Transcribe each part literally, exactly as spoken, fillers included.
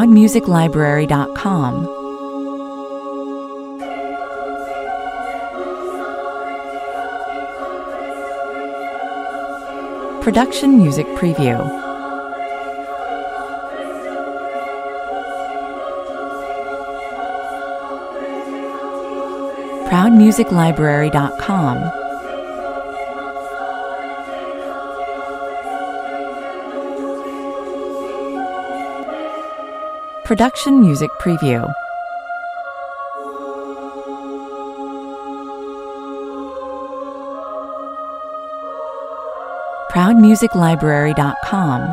proud music library dot com. Production Music Preview. proud music library dot com. Production Music Preview. proud music library dot com.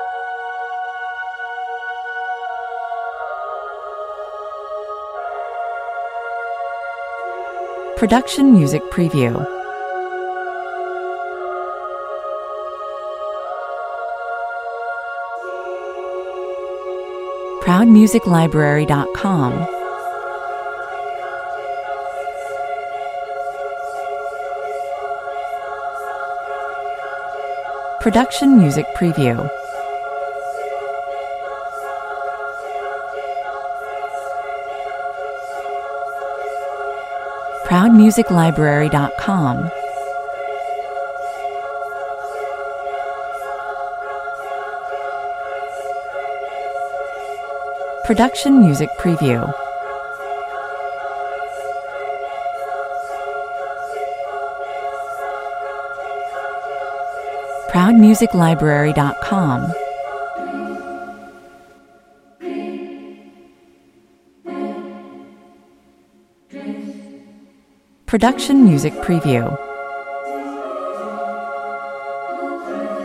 Production Music Preview. proud music library dot com. Production Music Preview. proud music library dot com. Production Music Preview. proud music library dot com. Production Music Preview.